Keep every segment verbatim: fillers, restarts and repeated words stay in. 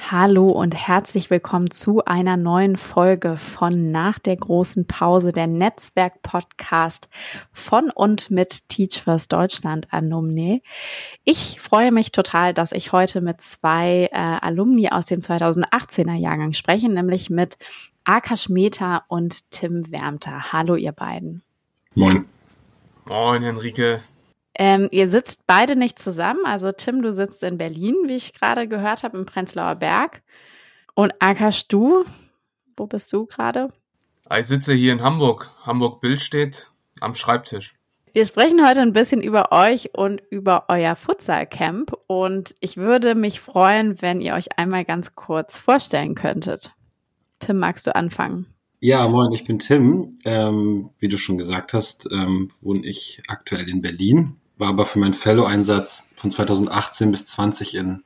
Hallo und herzlich willkommen zu einer neuen Folge von Nach der großen Pause, der Netzwerk-Podcast von und mit Teach First Deutschland Alumni. Ich freue mich total, dass ich heute mit zwei äh, Alumni aus dem zweitausendachtzehner Jahrgang spreche, nämlich mit Akash Mehta und Tim Wärmter. Hallo ihr beiden. Moin. Moin, Henrike. Ähm, ihr sitzt beide nicht zusammen. Also Tim, du sitzt in Berlin, wie ich gerade gehört habe, im Prenzlauer Berg. Und Akash, du, wo bist du gerade? Ich sitze hier in Hamburg. Hamburg-Billstedt am Schreibtisch. Wir sprechen heute ein bisschen über euch und über euer Futsal-Camp. Und ich würde mich freuen, wenn ihr euch einmal ganz kurz vorstellen könntet. Tim, magst du anfangen? Ja, moin, ich bin Tim. Ähm, wie du schon gesagt hast, ähm, wohne ich aktuell in Berlin, war aber für meinen Fellow-Einsatz von zweitausendachtzehn bis zwanzig in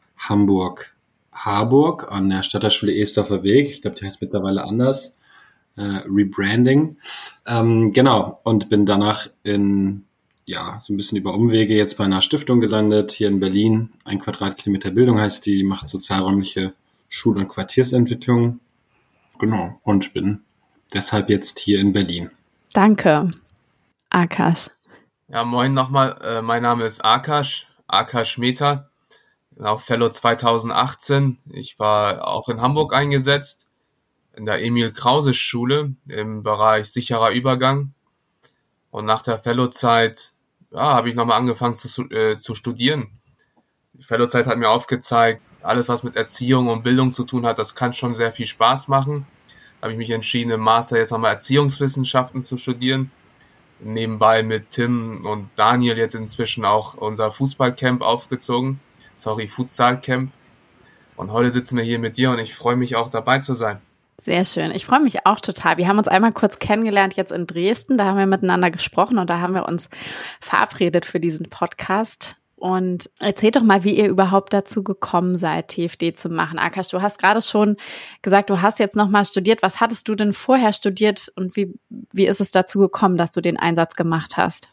Hamburg-Harburg an der Stadterschule Ehlsdorfer Weg. Ich glaube, die heißt mittlerweile anders. Äh, Rebranding. Ähm, genau, und bin danach in, ja, so ein bisschen über Umwege jetzt bei einer Stiftung gelandet, hier in Berlin. Ein Quadratkilometer Bildung heißt die, macht sozialräumliche Schul- und Quartiersentwicklung. Genau, und bin deshalb jetzt hier in Berlin. Danke, Akash. Ja, moin nochmal. Äh, mein Name ist Akash, Akash Mehta, auch Fellow zweitausendachtzehn. Ich war auch in Hamburg eingesetzt, in der Emil-Krause-Schule im Bereich sicherer Übergang. Und nach der Fellow-Zeit ja, habe ich nochmal angefangen zu, äh, zu studieren. Die Fellow-Zeit hat mir aufgezeigt, alles, was mit Erziehung und Bildung zu tun hat, das kann schon sehr viel Spaß machen. Da habe ich mich entschieden, im Master jetzt nochmal Erziehungswissenschaften zu studieren. Nebenbei mit Tim und Daniel jetzt inzwischen auch unser Fußballcamp aufgezogen. Sorry, Futsal-Camp. Und heute sitzen wir hier mit dir und ich freue mich auch dabei zu sein. Sehr schön. Ich freue mich auch total. Wir haben uns einmal kurz kennengelernt jetzt in Dresden. Da haben wir miteinander gesprochen und da haben wir uns verabredet für diesen Podcast. Und erzählt doch mal, wie ihr überhaupt dazu gekommen seid, T F D zu machen. Akash, du hast gerade schon gesagt, du hast jetzt nochmal studiert. Was hattest du denn vorher studiert und wie, wie ist es dazu gekommen, dass du den Einsatz gemacht hast?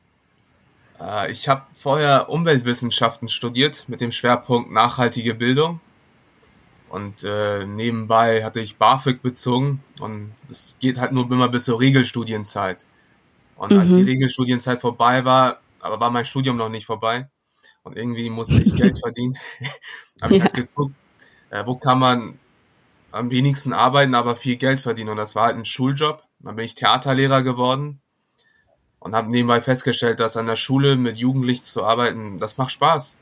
Äh, ich habe vorher Umweltwissenschaften studiert mit dem Schwerpunkt nachhaltige Bildung. Und äh, nebenbei hatte ich BAföG bezogen und es geht halt nur immer bis zur Regelstudienzeit. Und mhm. als die Regelstudienzeit vorbei war, aber war mein Studium noch nicht vorbei und irgendwie musste ich Geld verdienen, habe ich ja. halt geguckt, äh, wo kann man am wenigsten arbeiten, aber viel Geld verdienen. Und das war halt ein Schuljob. Dann bin ich Theaterlehrer geworden und habe nebenbei festgestellt, dass an der Schule mit Jugendlichen zu arbeiten, das macht Spaß.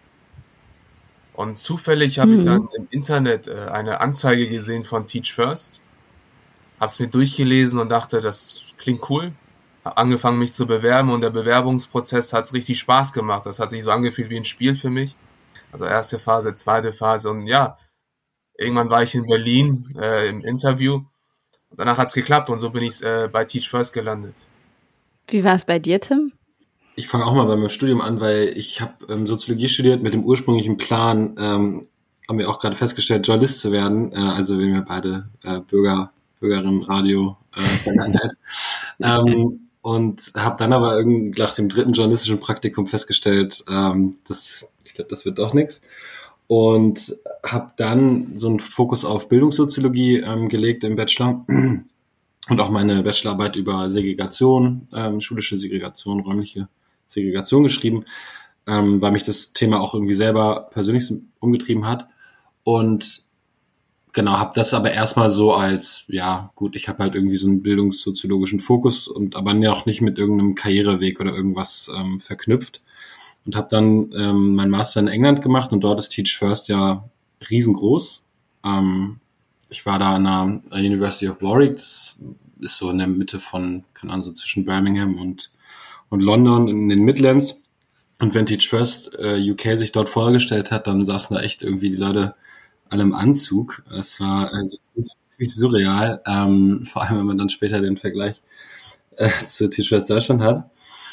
Und zufällig habe mhm. ich dann im Internet äh, eine Anzeige gesehen von Teach First, habe es mir durchgelesen und dachte, das klingt cool. Habe angefangen, mich zu bewerben und der Bewerbungsprozess hat richtig Spaß gemacht. Das hat sich so angefühlt wie ein Spiel für mich. Also erste Phase, zweite Phase und ja, irgendwann war ich in Berlin äh, im Interview und danach hat es geklappt und so bin ich äh, bei Teach First gelandet. Wie war es bei dir, Tim? Ich fange auch mal bei meinem Studium an, weil ich habe ähm, Soziologie studiert mit dem ursprünglichen Plan, ähm, haben wir auch gerade festgestellt, Journalist zu werden. Äh, also wir haben beide äh, Bürger, Bürgerinnen, Radio, äh, Vergangenheit. ähm, und habe dann aber irgend, nach dem dritten journalistischen Praktikum festgestellt, ähm, das, ich glaube, das wird doch nichts. Und habe dann so einen Fokus auf Bildungssoziologie ähm, gelegt im Bachelor und auch meine Bachelorarbeit über Segregation, ähm, schulische Segregation, räumliche Segregation geschrieben, ähm, weil mich das Thema auch irgendwie selber persönlich umgetrieben hat. Und genau, habe das aber erstmal so als, ja gut, ich habe halt irgendwie so einen bildungssoziologischen Fokus und aber auch nicht mit irgendeinem Karriereweg oder irgendwas ähm, verknüpft. Und habe dann ähm, meinen Master in England gemacht und dort ist Teach First ja riesengroß. Ähm, ich war da an der University of Warwick, das ist so in der Mitte von, keine Ahnung, so zwischen Birmingham und, und London in den Midlands. Und wenn Teach First äh, U K sich dort vorgestellt hat, dann saßen da echt irgendwie die Leute alle im Anzug. Es war äh, ziemlich, ziemlich surreal, ähm, vor allem wenn man dann später den Vergleich äh, zu Teach First Deutschland hat.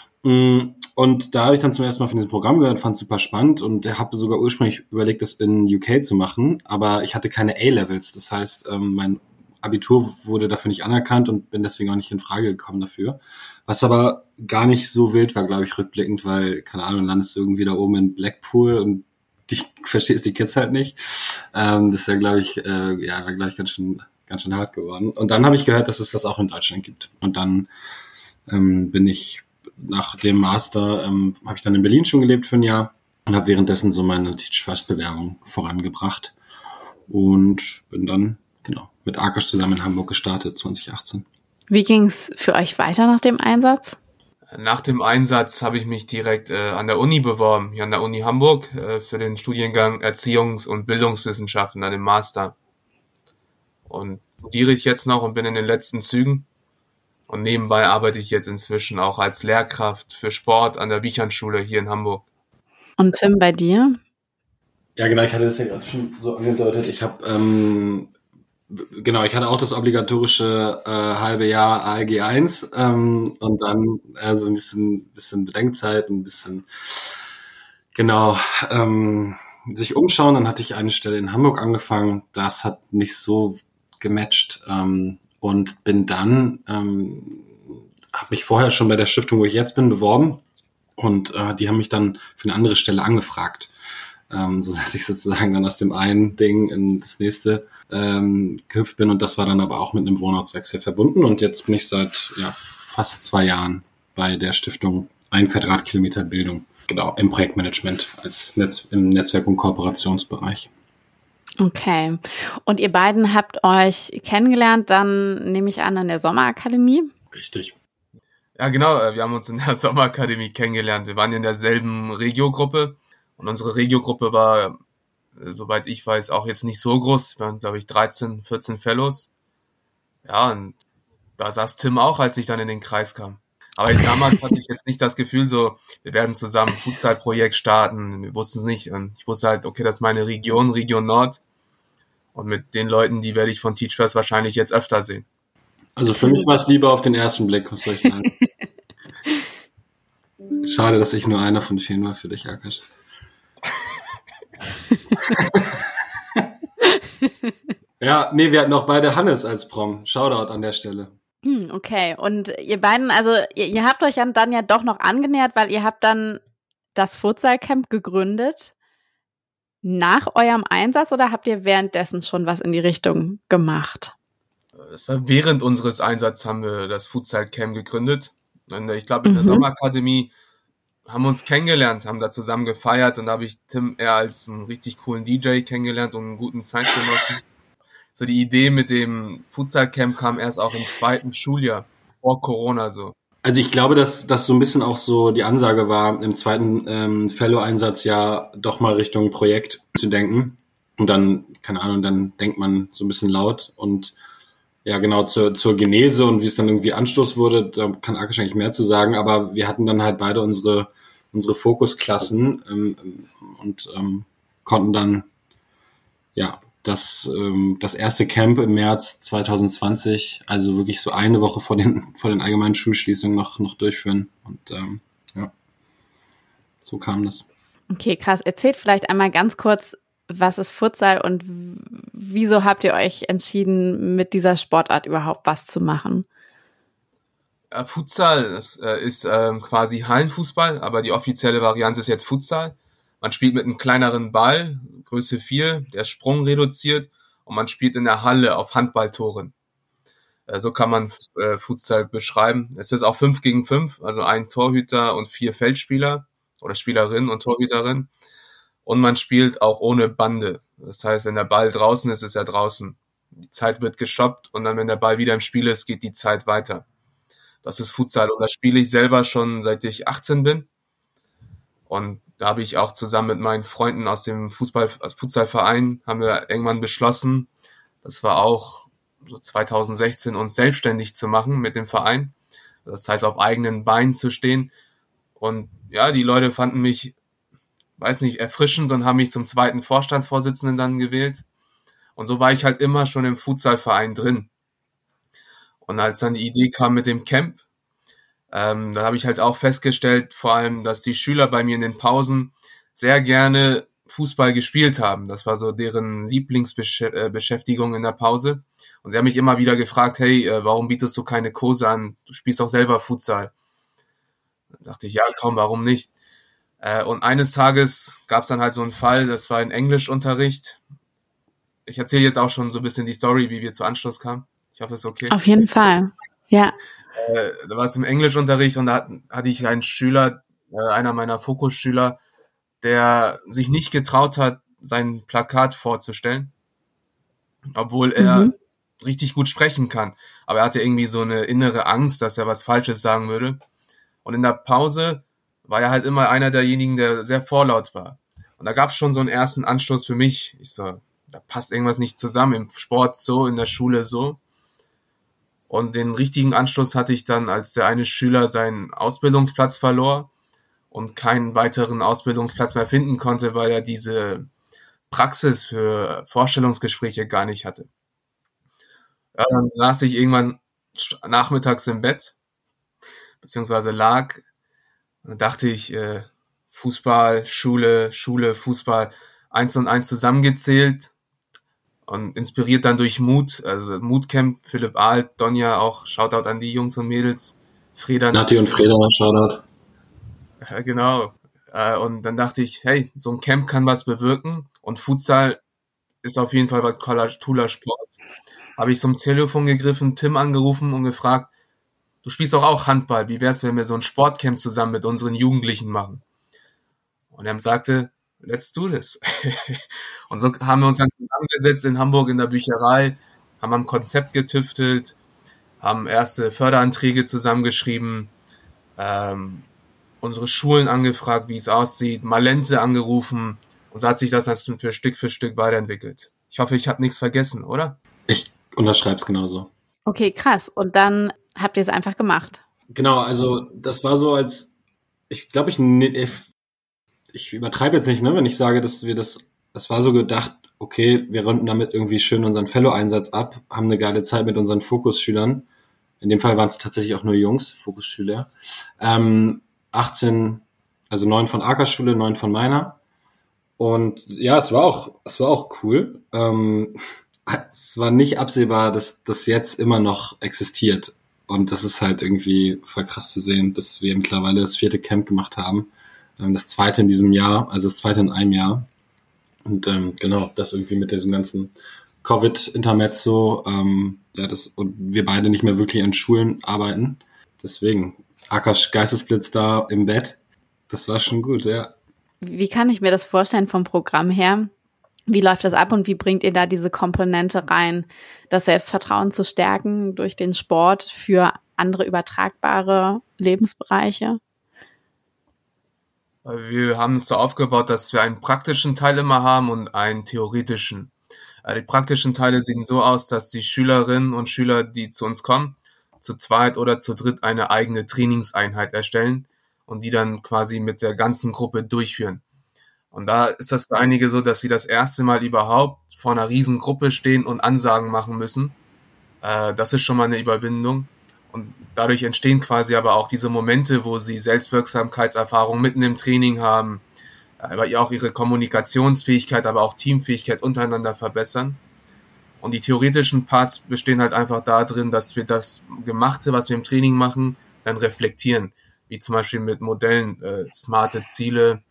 Und da habe ich dann zum ersten Mal von diesem Programm gehört, fand es super spannend und habe sogar ursprünglich überlegt, das in U K zu machen, aber ich hatte keine A-Levels, das heißt, ähm, mein Abitur wurde dafür nicht anerkannt und bin deswegen auch nicht in Frage gekommen dafür, was aber gar nicht so wild war, glaube ich, rückblickend, weil, keine Ahnung, landest du irgendwie da oben in Blackpool und dich verstehst die Kids halt nicht. Ähm, das wäre, glaube ich, äh, ja, wäre, glaube ich, ganz schön, ganz schön hart geworden. Und dann habe ich gehört, dass es das auch in Deutschland gibt. Und dann ähm, bin ich nach dem Master, ähm, habe ich dann in Berlin schon gelebt für ein Jahr und habe währenddessen so meine Teach First Bewerbung vorangebracht und bin dann, genau, mit Akash zusammen in Hamburg gestartet, zwanzig achtzehn. Wie ging es für euch weiter nach dem Einsatz? Nach dem Einsatz habe ich mich direkt äh, an der Uni beworben, hier an der Uni Hamburg, äh, für den Studiengang Erziehungs- und Bildungswissenschaften, an dem Master. Und studiere ich jetzt noch und bin in den letzten Zügen. Und nebenbei arbeite ich jetzt inzwischen auch als Lehrkraft für Sport an der Wiechernschule hier in Hamburg. Und Tim, bei dir? Ja, genau, ich hatte das ja gerade schon so angedeutet. Ich habe, ähm, genau, ich hatte auch das obligatorische äh, halbe Jahr A L G eins ähm, und dann äh, so ein bisschen, bisschen Bedenkzeit, ein bisschen, genau, ähm, sich umschauen. Dann hatte ich eine Stelle in Hamburg angefangen. Das hat nicht so gematcht ähm, und bin dann, ähm, habe mich vorher schon bei der Stiftung, wo ich jetzt bin, beworben und äh, die haben mich dann für eine andere Stelle angefragt. Ähm, so dass ich sozusagen dann aus dem einen Ding in das nächste ähm, gehüpft bin und das war dann aber auch mit einem Wohnortswechsel verbunden und jetzt bin ich seit ja, fast zwei Jahren bei der Stiftung ein Quadratkilometer Bildung, genau, im Projektmanagement als Netz, im Netzwerk- und Kooperationsbereich. Okay. Und ihr beiden habt euch kennengelernt, dann nehme ich an, an der Sommerakademie? Richtig. Ja, genau, wir haben uns in der Sommerakademie kennengelernt. Wir waren in derselben Regiogruppe. Und unsere Regiogruppe war, soweit ich weiß, auch jetzt nicht so groß. Wir waren, glaube ich, dreizehn, vierzehn Fellows. Ja, und da saß Tim auch, als ich dann in den Kreis kam. Aber damals hatte ich jetzt nicht das Gefühl so, wir werden zusammen ein Futsal-Projekt starten. Wir wussten es nicht. Und ich wusste halt, okay, das ist meine Region, Region Nord. Und mit den Leuten, die werde ich von Teach First wahrscheinlich jetzt öfter sehen. Also für mich war es lieber auf den ersten Blick, was soll ich sagen. Schade, dass ich nur einer von vielen war für dich, Akash. Ja, nee, wir hatten auch beide Hannes als Prom. Shoutout an der Stelle. Hm, okay, und ihr beiden, also ihr, ihr habt euch dann ja doch noch angenähert, weil ihr habt dann das Futsal-Camp gegründet nach eurem Einsatz oder habt ihr währenddessen schon was in die Richtung gemacht? Es war während unseres Einsatzes haben wir das Futsal-Camp gegründet. Und ich glaube, in der mhm. Sommerakademie haben wir uns kennengelernt, haben da zusammen gefeiert und da habe ich Tim eher als einen richtig coolen D J kennengelernt und einen guten Zeitgenossen. So die Idee mit dem Futsal-Camp kam erst auch im zweiten Schuljahr, vor Corona so. Also ich glaube, dass das so ein bisschen auch so die Ansage war, im zweiten ähm, Fellow-Einsatz ja doch mal Richtung Projekt zu denken. Und dann, keine Ahnung, dann denkt man so ein bisschen laut und ja, genau, zur, zur Genese und wie es dann irgendwie Anstoß wurde, da kann Akash eigentlich mehr zu sagen, aber wir hatten dann halt beide unsere unsere Fokusklassen ähm, und ähm, konnten dann ja das ähm, das erste Camp im März zwanzig zwanzig, also wirklich so eine Woche vor den vor den allgemeinen Schulschließungen noch noch durchführen und ähm, ja, so kam das. Okay, krass. Erzählt vielleicht einmal ganz kurz, was ist Futsal und wieso habt ihr euch entschieden, mit dieser Sportart überhaupt was zu machen? Ja, Futsal ist, äh, ist ähm, quasi Hallenfußball, aber die offizielle Variante ist jetzt Futsal. Man spielt mit einem kleineren Ball, Größe vier, der Sprung reduziert und man spielt in der Halle auf Handballtoren. Äh, so kann man äh, Futsal beschreiben. Es ist auch fünf gegen fünf, also ein Torhüter und vier Feldspieler oder Spielerin und Torhüterin. Und man spielt auch ohne Bande. Das heißt, wenn der Ball draußen ist, ist er draußen. Die Zeit wird gestoppt und dann, wenn der Ball wieder im Spiel ist, geht die Zeit weiter. Das ist Futsal und das spiele ich selber schon seit ich achtzehn bin. Und da habe ich auch zusammen mit meinen Freunden aus dem Fußball, Futsalverein haben wir irgendwann beschlossen, das war auch so zwanzig sechzehn, uns selbstständig zu machen mit dem Verein. Das heißt, auf eigenen Beinen zu stehen. Und ja, die Leute fanden mich, weiß nicht, erfrischend und haben mich zum zweiten Vorstandsvorsitzenden dann gewählt. Und so war ich halt immer schon im Futsalverein drin. Und als dann die Idee kam mit dem Camp, ähm, da habe ich halt auch festgestellt, vor allem, dass die Schüler bei mir in den Pausen sehr gerne Fußball gespielt haben. Das war so deren Lieblingsbeschäftigung in der Pause. Und sie haben mich immer wieder gefragt, hey, warum bietest du keine Kurse an? Du spielst auch selber Futsal. Da dachte ich, ja, kaum, warum nicht? Und eines Tages gab es dann halt so einen Fall, das war ein Englischunterricht. ich erzähle jetzt auch schon so ein bisschen die Story, wie wir zu Anschluss kamen. Ich hoffe, es ist okay. Auf jeden Fall, ja. Äh, da war es im Englischunterricht und da hat, hatte ich einen Schüler, äh, einer meiner Fokusschüler, der sich nicht getraut hat, sein Plakat vorzustellen, obwohl er Mhm. richtig gut sprechen kann. Aber er hatte irgendwie so eine innere Angst, dass er was Falsches sagen würde. Und in der Pause war er halt immer einer derjenigen, der sehr vorlaut war. Und da gab es schon so einen ersten Anstoß für mich. Ich so, da passt irgendwas nicht zusammen. Im Sport so, in der Schule so. Und den richtigen Anstoß hatte ich dann, als der eine Schüler seinen Ausbildungsplatz verlor und keinen weiteren Ausbildungsplatz mehr finden konnte, weil er diese Praxis für Vorstellungsgespräche gar nicht hatte. Ja, dann saß ich irgendwann sch- nachmittags im Bett, beziehungsweise lag. Dann dachte ich, äh, Fußball, Schule, Schule, Fußball, eins und eins zusammengezählt und inspiriert dann durch Mut, also Mutcamp, Philipp Ahlt, Donja auch, Shoutout an die Jungs und Mädels, Freda, Nati und Freda, Shoutout. ja, genau. Äh, und dann dachte ich, hey, so ein Camp kann was bewirken und Futsal ist auf jeden Fall was cooler, cooler Sport. Habe ich zum Telefon gegriffen, Tim angerufen und gefragt, du spielst doch auch Handball, wie wär's, wenn wir so ein Sportcamp zusammen mit unseren Jugendlichen machen? Und er sagte, let's do this. Und so haben wir uns dann zusammengesetzt in Hamburg in der Bücherei, haben am Konzept getüftelt, haben erste Förderanträge zusammengeschrieben, ähm, unsere Schulen angefragt, wie es aussieht, Malente angerufen und so hat sich das dann für Stück für Stück weiterentwickelt. Ich hoffe, ich habe nichts vergessen, oder? Ich unterschreib's genauso. Okay, krass. Und dann habt ihr es einfach gemacht. Genau, also das war so als, ich glaube, ich, ich, ich übertreibe jetzt nicht, ne, wenn ich sage, dass wir das, das war so gedacht, okay, wir runden damit irgendwie schön unseren Fellow-Einsatz ab, haben eine geile Zeit mit unseren Fokusschülern. In dem Fall waren es tatsächlich auch nur Jungs, Fokusschüler. Ähm, achtzehn, also neun von Akers Schule, neun von meiner. Und ja, es war auch, es war auch cool. Ähm, es war nicht absehbar, dass das jetzt immer noch existiert. Und das ist halt irgendwie voll krass zu sehen, dass wir mittlerweile das vierte Camp gemacht haben. Ähm, das zweite in diesem Jahr, also das zweite in einem Jahr. Und ähm, genau, das irgendwie mit diesem ganzen Covid-Intermezzo, ähm, ja, das, und wir beide nicht mehr wirklich an Schulen arbeiten. Deswegen, Akash Geistesblitz da im Bett, das war schon gut, ja. Wie kann ich mir das vorstellen vom Programm her? Wie läuft das ab und wie bringt ihr da diese Komponente rein, das Selbstvertrauen zu stärken durch den Sport für andere übertragbare Lebensbereiche? Wir haben es so aufgebaut, dass wir einen praktischen Teil immer haben und einen theoretischen. Die praktischen Teile sehen so aus, dass die Schülerinnen und Schüler, die zu uns kommen, zu zweit oder zu dritt eine eigene Trainingseinheit erstellen und die dann quasi mit der ganzen Gruppe durchführen. Und da ist das für einige so, dass sie das erste Mal überhaupt vor einer riesen Gruppe stehen und Ansagen machen müssen. Äh, das ist schon mal eine Überwindung. Und dadurch entstehen quasi aber auch diese Momente, wo sie Selbstwirksamkeitserfahrung mitten im Training haben, aber auch ihre Kommunikationsfähigkeit, aber auch Teamfähigkeit untereinander verbessern. Und die theoretischen Parts bestehen halt einfach darin, dass wir das Gemachte, was wir im Training machen, dann reflektieren. Wie zum Beispiel mit Modellen, äh, smarte Ziele.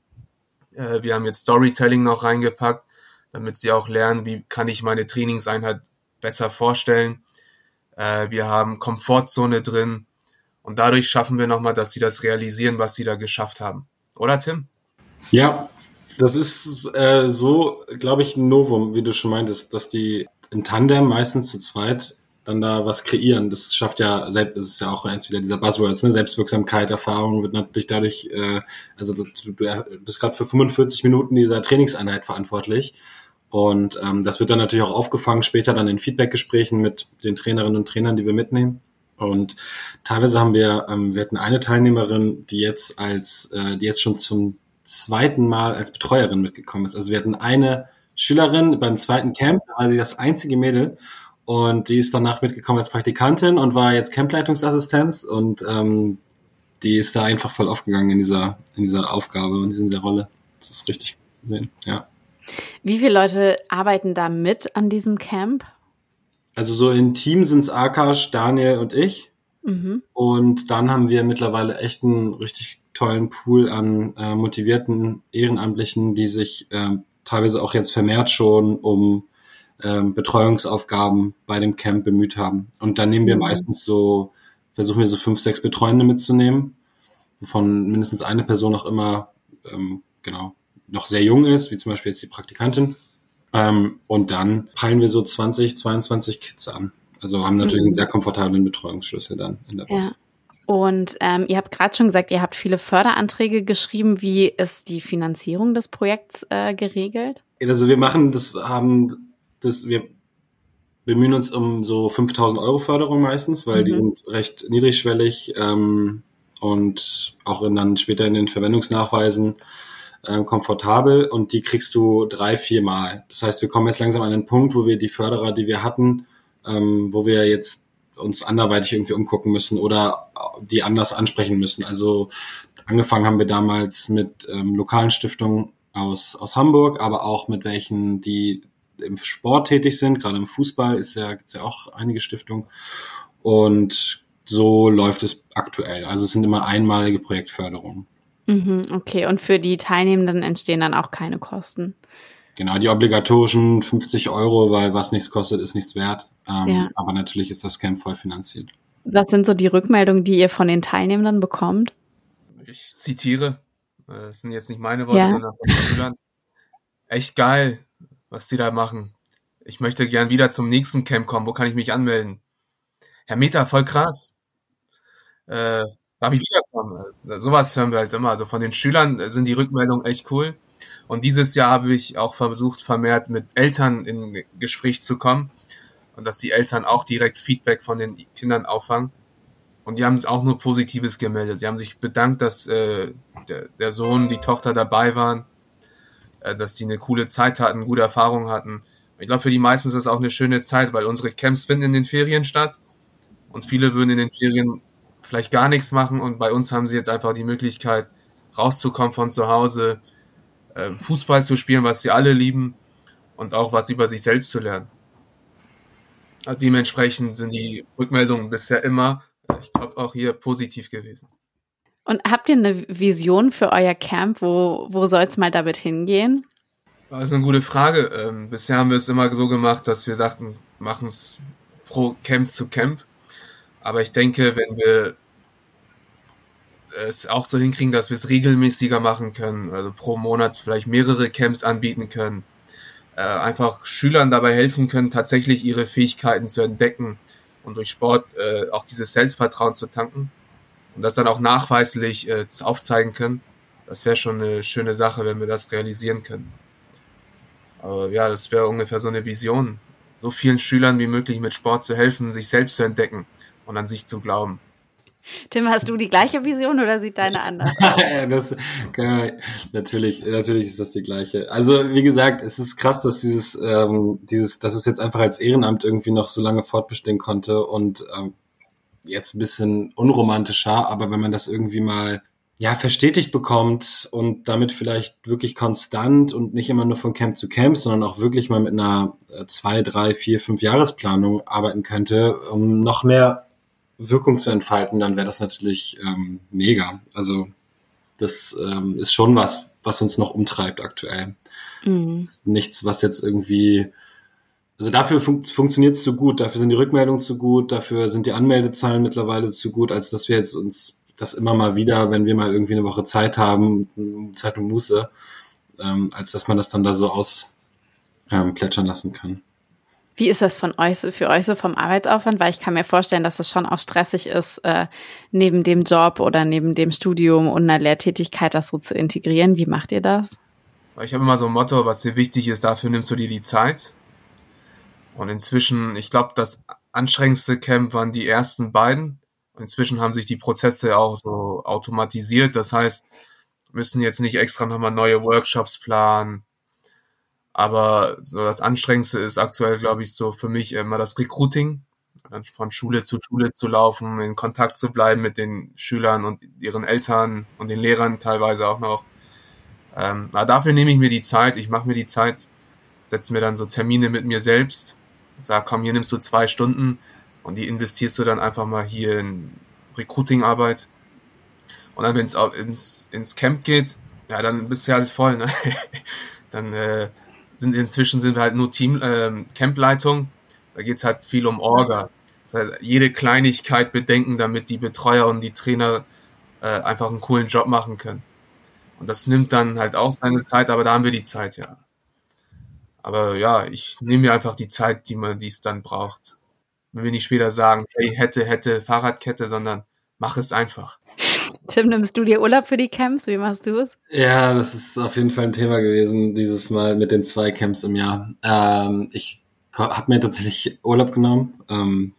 Äh, wir haben jetzt Storytelling noch reingepackt, damit sie auch lernen, wie kann ich meine Trainingseinheit besser vorstellen. Äh, wir haben Komfortzone drin. Und dadurch schaffen wir nochmal, dass sie das realisieren, was sie da geschafft haben. Oder, Tim? Ja, das ist äh, so, glaube ich, ein Novum, wie du schon meintest, dass die im Tandem meistens zu zweit dann da was kreieren. Das schafft ja, selbst, das ist ja auch eins wieder dieser Buzzwords, ne? Selbstwirksamkeit, Erfahrung wird natürlich dadurch, äh, also du, du bist gerade für fünfundvierzig Minuten dieser Trainingseinheit verantwortlich. Und ähm, das wird dann natürlich auch aufgefangen später dann in Feedbackgesprächen mit den Trainerinnen und Trainern, die wir mitnehmen. Und teilweise haben wir, ähm, wir hatten eine Teilnehmerin, die jetzt als, äh, die jetzt schon zum zweiten Mal als Betreuerin mitgekommen ist. Also wir hatten eine Schülerin beim zweiten Camp, da war sie das einzige Mädel und die ist danach mitgekommen als Praktikantin und war jetzt Campleitungsassistenz und ähm, die ist da einfach voll aufgegangen in dieser in dieser Aufgabe und in dieser Rolle. Das ist richtig gut zu sehen, ja. Wie viele Leute arbeiten da mit an diesem Camp? Also so im Team sind's Akash, Daniel und ich. Mhm. Und dann haben wir mittlerweile echt einen richtig tollen Pool an äh, motivierten Ehrenamtlichen, die sich äh, teilweise auch jetzt vermehrt schon um ähm, Betreuungsaufgaben bei dem Camp bemüht haben. Und dann nehmen wir mhm. meistens so, versuchen wir so fünf, sechs Betreuende mitzunehmen, wovon mindestens eine Person auch immer ähm, genau noch sehr jung ist, wie zum Beispiel jetzt die Praktikantin. Ähm, und dann peilen wir so zwanzig, zweiundzwanzig Kids an. Also haben natürlich mhm. einen sehr komfortablen Betreuungsschlüssel dann in der Woche. Ja. Und ähm, ihr habt gerade schon gesagt, ihr habt viele Förderanträge geschrieben. Wie ist die Finanzierung des Projekts äh, geregelt? Also wir machen das, haben das, wir bemühen uns um so fünftausend Euro Förderung meistens, weil mhm. die sind recht niedrigschwellig ähm, und auch in, dann später in den Verwendungsnachweisen ähm, komfortabel, und die kriegst du drei, vier Mal. Das heißt, wir kommen jetzt langsam an den Punkt, wo wir die Förderer, die wir hatten, ähm, wo wir jetzt uns anderweitig irgendwie umgucken müssen oder die anders ansprechen müssen. Also angefangen haben wir damals mit ähm, lokalen Stiftungen aus aus Hamburg, aber auch mit welchen, die im Sport tätig sind. Gerade im Fußball ist ja, gibt's ja auch einige Stiftungen. Und so läuft es aktuell. Also es sind immer einmalige Projektförderungen. Mhm, okay, und für die Teilnehmenden entstehen dann auch keine Kosten? Genau, die obligatorischen fünfzig Euro, weil was nichts kostet, ist nichts wert. Ähm, ja. Aber natürlich ist das Camp voll finanziert. Was sind so die Rückmeldungen, die ihr von den Teilnehmenden bekommt? Ich zitiere, das sind jetzt nicht meine Worte, ja. sondern von den Schülern. Echt geil, was die da machen. Ich möchte gern wieder zum nächsten Camp kommen. Wo kann ich mich anmelden? Herr Meta, voll krass. Äh, darf ich wiederkommen? Sowas hören wir halt immer. Also von den Schülern sind die Rückmeldungen echt cool. Und dieses Jahr habe ich auch versucht, vermehrt mit Eltern in Gespräch zu kommen und dass die Eltern auch direkt Feedback von den Kindern auffangen. Und die haben auch nur Positives gemeldet. Sie haben sich bedankt, dass äh, der, der Sohn, die Tochter dabei waren, äh, dass sie eine coole Zeit hatten, gute Erfahrungen hatten. Ich glaube, für die meisten ist das auch eine schöne Zeit, weil unsere Camps finden in den Ferien statt und viele würden in den Ferien vielleicht gar nichts machen, und bei uns haben sie jetzt einfach die Möglichkeit, rauszukommen von zu Hause, Fußball zu spielen, was sie alle lieben, und auch was über sich selbst zu lernen. Dementsprechend sind die Rückmeldungen bisher immer, ich glaube, auch hier positiv gewesen. Und habt ihr eine Vision für euer Camp? Wo, wo soll es mal damit hingehen? Das ist eine gute Frage. Ähm, bisher haben wir es immer so gemacht, dass wir sagten, machen es pro Camp zu Camp. Aber ich denke, wenn wir es auch so hinkriegen, dass wir es regelmäßiger machen können, also pro Monat vielleicht mehrere Camps anbieten können, äh, einfach Schülern dabei helfen können, tatsächlich ihre Fähigkeiten zu entdecken und durch Sport äh, auch dieses Selbstvertrauen zu tanken und das dann auch nachweislich äh, aufzeigen können. Das wäre schon eine schöne Sache, wenn wir das realisieren können. Aber ja, das wäre ungefähr so eine Vision, so vielen Schülern wie möglich mit Sport zu helfen, sich selbst zu entdecken und an sich zu glauben. Tim, hast du die gleiche Vision oder sieht deine anders aus? das, kann, natürlich, natürlich ist das die gleiche. Also wie gesagt, es ist krass, dass dieses, ähm, dieses, dass es jetzt einfach als Ehrenamt irgendwie noch so lange fortbestehen konnte und ähm, jetzt ein bisschen unromantischer, aber wenn man das irgendwie mal ja verstetigt bekommt und damit vielleicht wirklich konstant und nicht immer nur von Camp zu Camp, sondern auch wirklich mal mit einer zwei, drei, vier, fünf Jahresplanung arbeiten könnte, um noch mehr Wirkung zu entfalten, dann wäre das natürlich ähm, mega. Also das ähm, ist schon was, was uns noch umtreibt aktuell. Mhm. Nichts, was jetzt irgendwie, also dafür fun- funktioniert es zu gut, dafür sind die Rückmeldungen zu gut, dafür sind die Anmeldezahlen mittlerweile zu gut, als dass wir jetzt uns das immer mal wieder, wenn wir mal irgendwie eine Woche Zeit haben, Zeit und Muße, ähm, als dass man das dann da so aus ähm, plätschern lassen kann. Wie ist das von euch, für euch so vom Arbeitsaufwand? Weil ich kann mir vorstellen, dass es schon auch stressig ist, äh, neben dem Job oder neben dem Studium und einer Lehrtätigkeit das so zu integrieren. Wie macht ihr das? Ich habe immer so ein Motto, was dir wichtig ist, dafür nimmst du dir die Zeit. Und inzwischen, ich glaube, das anstrengendste Camp waren die ersten beiden. Inzwischen haben sich die Prozesse auch so automatisiert. Das heißt, wir müssen jetzt nicht extra nochmal neue Workshops planen. Aber so das Anstrengendste ist aktuell, glaube ich, so für mich immer das Recruiting, dann von Schule zu Schule zu laufen, in Kontakt zu bleiben mit den Schülern und ihren Eltern und den Lehrern teilweise auch noch. Ähm, aber dafür nehme ich mir die Zeit, ich mache mir die Zeit, setze mir dann so Termine mit mir selbst, sag, komm, hier nimmst du zwei Stunden und die investierst du dann einfach mal hier in Recruiting-Arbeit. Und dann, wenn es ins, ins Camp geht, ja, dann bist du halt voll, ne? Dann äh, sind inzwischen sind wir halt nur Team äh, Campleitung. Da geht's halt viel um Orga. Das heißt, jede Kleinigkeit bedenken, damit die Betreuer und die Trainer äh, einfach einen coolen Job machen können. Und das nimmt dann halt auch seine Zeit, aber da haben wir die Zeit, ja. Aber ja, ich nehme mir einfach die Zeit, die man, die es dann braucht. Wenn wir nicht später sagen, hey, hätte, hätte, Fahrradkette, sondern mach es einfach. Tim, nimmst du dir Urlaub für die Camps? Wie machst du es? Ja, das ist auf jeden Fall ein Thema gewesen, dieses Mal mit den zwei Camps im Jahr. Ähm, ich habe mir tatsächlich Urlaub genommen ähm,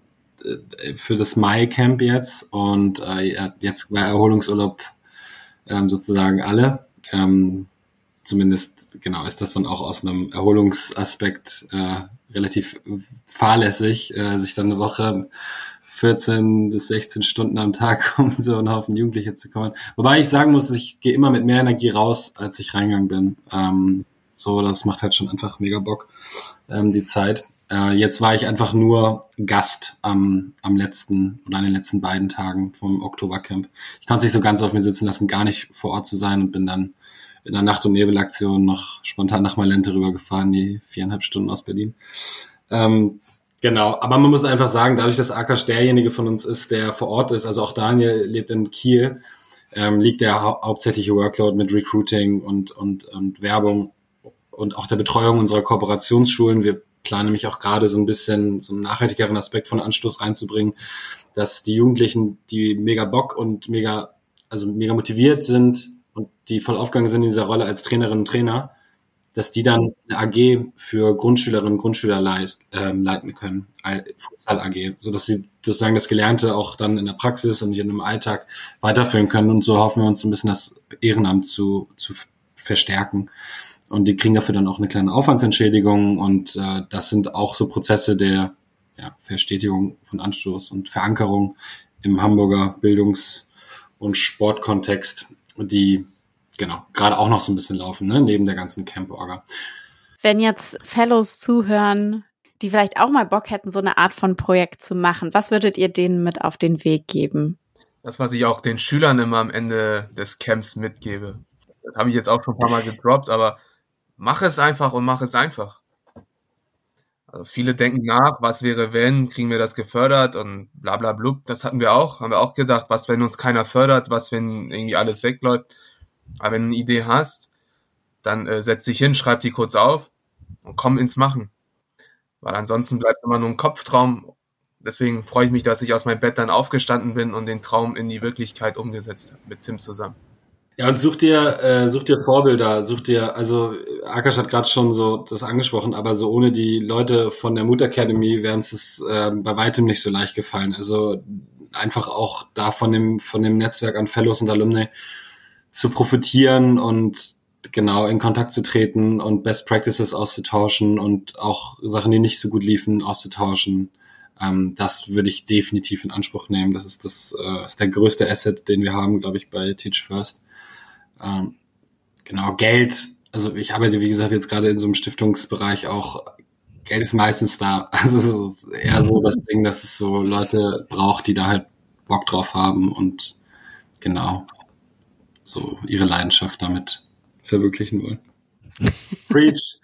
für das Mai-Camp jetzt und äh, jetzt war Erholungsurlaub ähm, sozusagen alle. Ähm, zumindest, genau, ist das dann auch aus einem Erholungsaspekt äh, relativ fahrlässig, äh, sich dann eine Woche vierzehn bis sechzehn Stunden am Tag um so einen Haufen Jugendliche zu kümmern. Wobei ich sagen muss, ich gehe immer mit mehr Energie raus, als ich reingegangen bin. Ähm, so, das macht halt schon einfach mega Bock, ähm, die Zeit. Äh, jetzt war ich einfach nur Gast am, am letzten oder an den letzten beiden Tagen vom Oktobercamp. Ich konnte es nicht so ganz auf mir sitzen lassen, gar nicht vor Ort zu sein und bin dann in der Nacht- und Nebelaktion noch spontan nach Malente rübergefahren, die viereinhalb Stunden aus Berlin. Ähm, Genau, aber man muss einfach sagen, dadurch, dass Akash derjenige von uns ist, der vor Ort ist, also auch Daniel lebt in Kiel, ähm, liegt der hau- hauptsächliche Workload mit Recruiting und, und, und Werbung und auch der Betreuung unserer Kooperationsschulen. Wir planen nämlich auch gerade so ein bisschen so einen nachhaltigeren Aspekt von Anstoß reinzubringen, dass die Jugendlichen, die mega Bock und mega, also mega motiviert sind und die voll aufgegangen sind in dieser Rolle als Trainerinnen und Trainer, dass die dann eine A G für Grundschülerinnen und Grundschüler leist, ähm, leiten können, Futsal-A G, so dass sie sozusagen das Gelernte auch dann in der Praxis und in dem Alltag weiterführen können. Und so hoffen wir uns so ein bisschen das Ehrenamt zu, zu verstärken. Und die kriegen dafür dann auch eine kleine Aufwandsentschädigung. Und äh, das sind auch so Prozesse der ja, Verstetigung von Anstoß und Verankerung im Hamburger Bildungs- und Sportkontext, die genau, gerade auch noch so ein bisschen laufen, ne, neben der ganzen Camp-Orga. Wenn jetzt Fellows zuhören, die vielleicht auch mal Bock hätten, so eine Art von Projekt zu machen, was würdet ihr denen mit auf den Weg geben? Das, was ich auch den Schülern immer am Ende des Camps mitgebe. Das habe ich jetzt auch schon ein paar Mal gedroppt, aber mach es einfach und mach es einfach. Also viele denken nach, was wäre wenn, kriegen wir das gefördert und bla bla blub. Das hatten wir auch, haben wir auch gedacht, was wenn uns keiner fördert, was wenn irgendwie alles wegläuft. Aber wenn du eine Idee hast, dann äh, setz dich hin, schreib die kurz auf und komm ins Machen. Weil ansonsten bleibt immer nur ein Kopftraum. Deswegen freue ich mich, dass ich aus meinem Bett dann aufgestanden bin und den Traum in die Wirklichkeit umgesetzt habe, mit Tim zusammen. Ja, und such dir, äh, such dir Vorbilder, such dir, also Akash hat gerade schon so das angesprochen, aber so ohne die Leute von der Mood Academy wäre uns das äh, bei weitem nicht so leicht gefallen. Also einfach auch da von dem, von dem Netzwerk an Fellows und Alumni zu profitieren und genau in Kontakt zu treten und Best Practices auszutauschen und auch Sachen, die nicht so gut liefen, auszutauschen. Ähm, das würde ich definitiv in Anspruch nehmen. Das ist das äh, ist der größte Asset, den wir haben, glaube ich, bei Teach First. Ähm, genau, Geld. Also ich arbeite, wie gesagt, jetzt gerade in so einem Stiftungsbereich auch. Geld ist meistens da. Also es ist eher so das Ding, dass es so Leute braucht, die da halt Bock drauf haben und genau so ihre Leidenschaft damit verwirklichen wollen. Preach!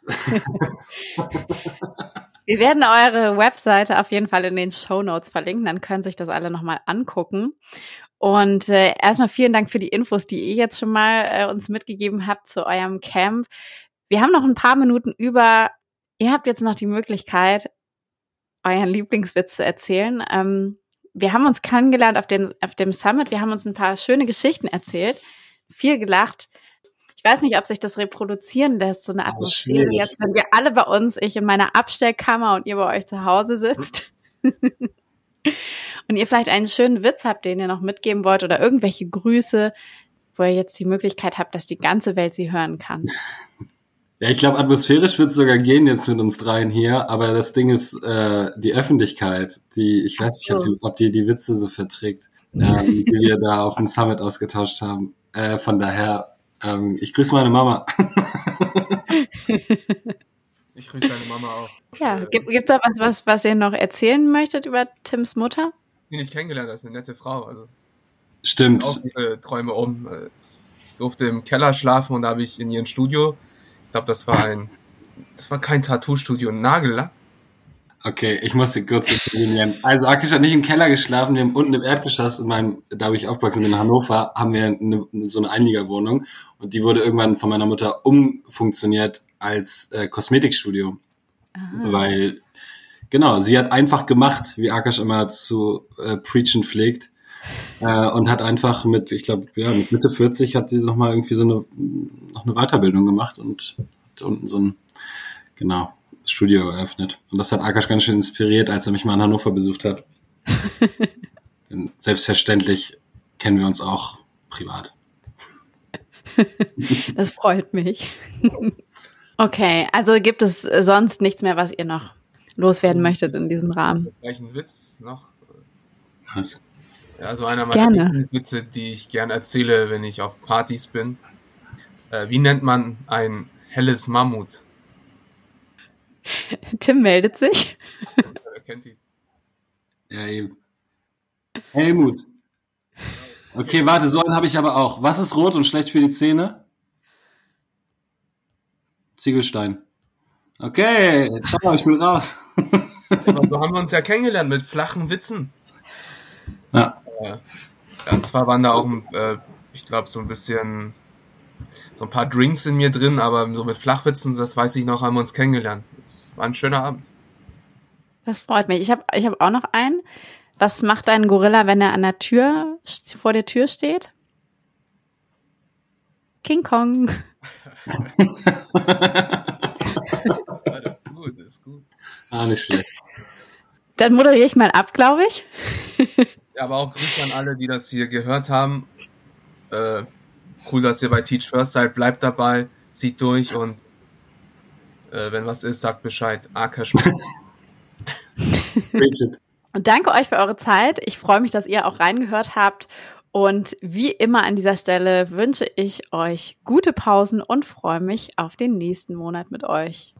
Wir werden eure Webseite auf jeden Fall in den Shownotes verlinken, dann können sich das alle nochmal angucken. Und äh, erstmal vielen Dank für die Infos, die ihr jetzt schon mal äh, uns mitgegeben habt zu eurem Camp. Wir haben noch ein paar Minuten über. Ihr habt jetzt noch die Möglichkeit, euren Lieblingswitz zu erzählen. Ähm, wir haben uns kennengelernt auf, den, auf dem Summit. Wir haben uns ein paar schöne Geschichten erzählt, viel gelacht. Ich weiß nicht, ob sich das reproduzieren lässt, so eine Atmosphäre jetzt, wenn wir alle bei uns, ich in meiner Abstellkammer und ihr bei euch zu Hause sitzt. Und ihr vielleicht einen schönen Witz habt, den ihr noch mitgeben wollt oder irgendwelche Grüße, wo ihr jetzt die Möglichkeit habt, dass die ganze Welt sie hören kann. Ja, ich glaube, atmosphärisch wird es sogar gehen jetzt mit uns dreien hier, aber das Ding ist äh, die Öffentlichkeit, die, ich weiß nicht, ob die, ob die die Witze so verträgt, ähm, die wir da auf dem Summit ausgetauscht haben. Äh, von daher, ähm, ich grüße meine Mama. Ich grüße deine Mama auch. Ja, gibt es da was, was, was ihr noch erzählen möchtet über Tims Mutter? Die nicht kennengelernt, das ist eine nette Frau. Also Stimmt. auch viele Träume um. Ich durfte im Keller schlafen und da habe ich in ihrem Studio glaube, das war ein, das war kein Tattoo-Studio, ein Nagellack. Okay, ich muss kurz intervenieren. Also Akish hat nicht im Keller geschlafen, wir haben unten im Erdgeschoss, in meinem, da wo ich aufgewachsen bin, in Hannover, haben wir eine, so eine Einliegerwohnung und die wurde irgendwann von meiner Mutter umfunktioniert als äh, Kosmetikstudio. Aha. Weil, genau, sie hat einfach gemacht, wie Akish immer zu äh, preachen pflegt, äh, und hat einfach mit, ich glaube, ja, mit Mitte vierzig hat sie nochmal irgendwie so eine, noch eine Weiterbildung gemacht und hat unten so ein, genau, Studio eröffnet. Und das hat Akash ganz schön inspiriert, als er mich mal in Hannover besucht hat. Selbstverständlich kennen wir uns auch privat. Das freut mich. Okay, also gibt es sonst nichts mehr, was ihr noch loswerden möchtet in diesem Rahmen? Vielleicht ein Witz noch. Was? Ja, so einer meiner Witze, die ich gerne erzähle, wenn ich auf Partys bin. Äh, wie nennt man ein helles Mammut? Tim meldet sich. Wer kennt ihn? Ja, eben. Helmut. Okay, warte, so einen habe ich aber auch. Was ist rot und schlecht für die Zähne? Ziegelstein. Okay, ciao, ich bin raus. Aber so haben wir uns ja kennengelernt mit flachen Witzen. Ja. Ja, zwar waren da auch, äh, ich glaube, so ein bisschen, so ein paar Drinks in mir drin, aber so mit Flachwitzen, das weiß ich noch, haben wir uns kennengelernt. War ein schöner Abend. Das freut mich. Ich habe ich hab auch noch einen. Was macht ein Gorilla, wenn er an der Tür, vor der Tür steht? King Kong. Ja, gut, ist gut. Ah, nicht schlecht. Dann moderiere ich mal ab, glaube ich. Ja, aber auch Grüße an alle, die das hier gehört haben. Äh, cool, dass ihr bei Teach First seid. Bleibt dabei, zieht durch und äh, wenn was ist, sagt Bescheid. Akash. Und danke euch für eure Zeit. Ich freue mich, dass ihr auch reingehört habt. Und wie immer an dieser Stelle wünsche ich euch gute Pausen und freue mich auf den nächsten Monat mit euch.